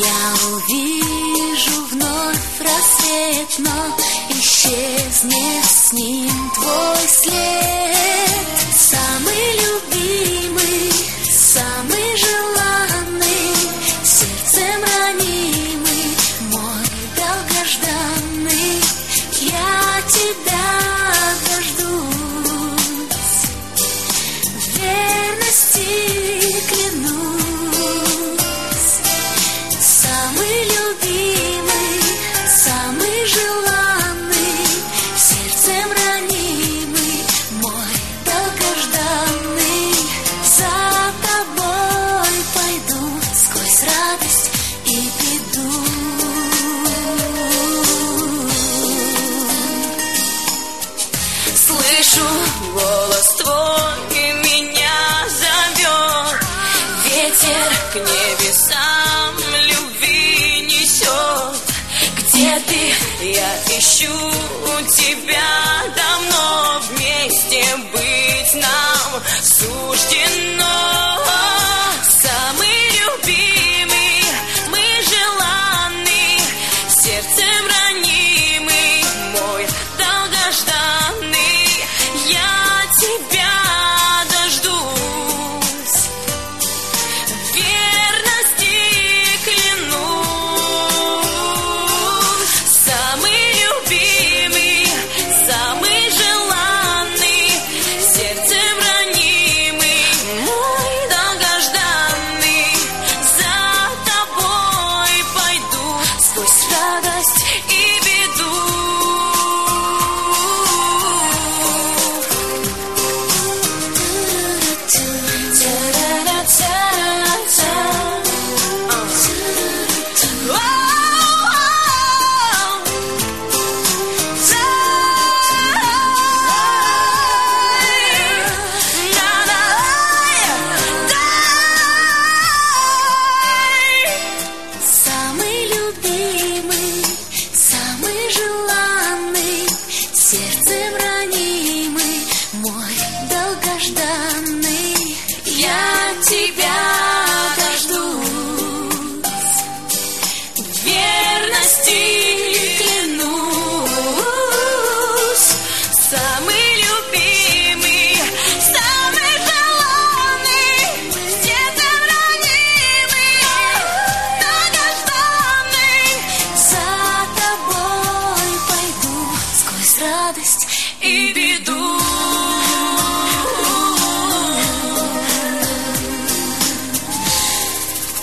Я увижу вновь рассвет, но исчезнет с ним твой след. Самый любимый, самый желанный, сердцем ранимый, мой долгожданный, я тебя дождусь, в верности клянусь. Самый любимый, самый желанный, сердцем ранимый, мой долгожданный, за тобой пойду сквозь радость и беду. Слышу голос твой, и меня зовет, ветер к небесам любви несет. Где ты? Я ищу тебя давно, вместе быть нам суждено. Самый любимый, мы желанный, сердцем ранимый, мой долгожданный, я тебя дождусь, в верности клянусь. Самый любимый, самый желанный, сердцем ранимый, мой долгожданный, за тобой пойду сквозь радость и беду. Самый любимый, самый желанный, сердцем ранимый, мой долгожданный, я тебя дождусь, в верности клянусь. Самый любимый, самый желанный, сердцем ранимый, долгожданный, за тобой пойду сквозь радость и беду.